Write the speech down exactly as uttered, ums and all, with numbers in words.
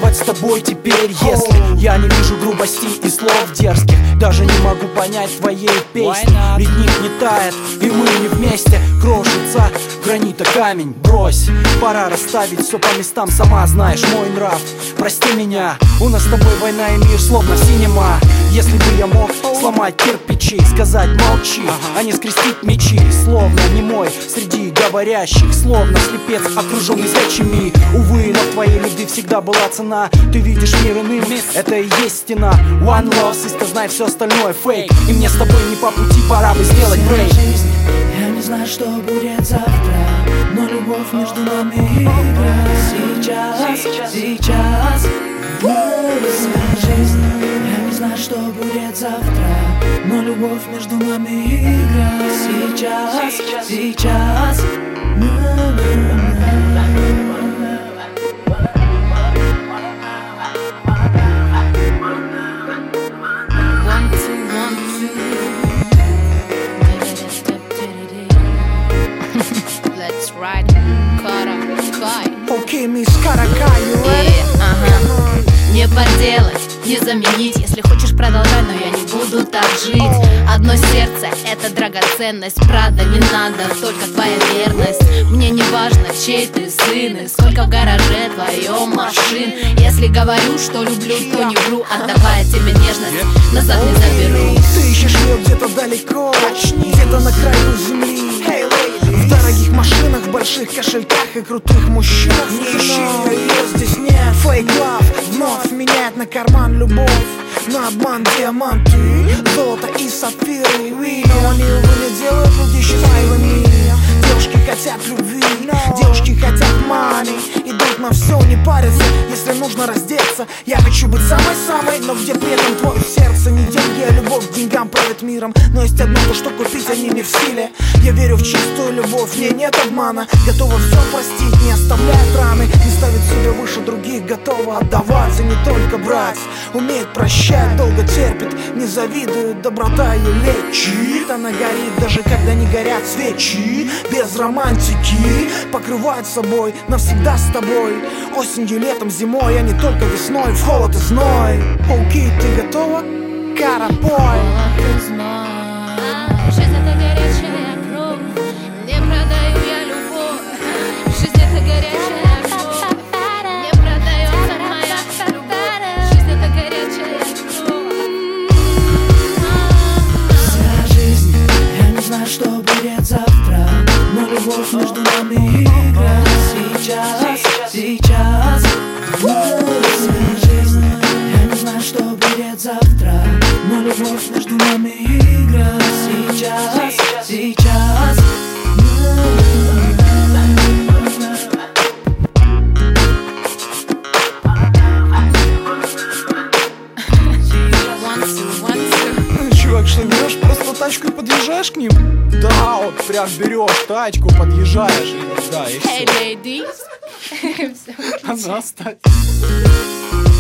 танцевать с тобой теперь. Если я не вижу грубости и слов дерзких, даже не могу понять твоей песни. Ледник не тает, и мы не вместе. Крошится гранита камень, брось. Пора расставить все по местам, сама знаешь мой нрав. Прости меня, у нас с тобой война и мир словно синема. Если бы я мог сломать кирпичи, сказать молчи, а не скрестить мечи. Словно немой среди говорящих, словно слепец, окруженный зрячими. Увы, но в твоей любви всегда была цена. Ты видишь мир иным, это и есть стена. One love, sister, знай, все остальное фейк. И мне с тобой не по пути, пора бы сделать брейк. Я не знаю, что будет завтра, но любовь между нами играет. Сейчас, сейчас, вся жизнь. Я не знаю, что будет завтра, но любовь между нами играет. Сейчас, сейчас. Окей, мисс Каракаю. Не поделать, не заменить. Если хочешь, продолжай, но я не буду так жить. Одно сердце — это драгоценность. Правда, не надо, только твоя верность. Мне не важно, чей ты сын и сколько в гараже твоем машин. Если говорю, что люблю, то не вру, отдавая тебе нежность, назад не заберу. Ты ищешь ее где-то далеко, где-то на краю земли. В дорогих машинах, в больших кошельках и крутых мужчинах. Не ищи ее, здесь нет. Fake love вновь меняет на карман любовь, на обман диаманты, золото и сапфиры. Но они, увы, не делают людей счастливыми. Девушки хотят любви, девушки хотят money, идут на все, не парятся, если нужно раздеться. Я хочу быть самой-самой, но где при этом твое сердце? Не деньги, а любовь к деньгам правит миром. Но есть одно, то что купить они не в силе. Я верю в чистую любовь, в ней нет обмана. Готова все простить, не оставляет раны, не ставит себя выше других, готова отдаваться, не только брать. Умеет прощать, долго терпит, не завидует, доброта ее лечит. Она горит, даже когда не горят свечи. Без романтики покрывает собой, навсегда с тобой. Осенью, летом, зимой, а не только весной, в холод и зной. Окей, ты готова? Карапой. Жизнь — это горячая кровь, не продаю я любовь. Жизнь — это горячая кровь, не продается моя любовь. Жизнь — это горячая кровь. Вся жизнь, я не знаю, что будет завтра, но любовь между нами играет. Сейчас, сейчас. Вся жизнь, я не знаю, что будет завтра, но любовь между нами играет. Сейчас, сейчас. Чувак, что берешь просто тачку и подъезжаешь к ним? Да, вот прям берешь тачку, подъезжаешь и да, и Hey, все. ladies. Она, кстати.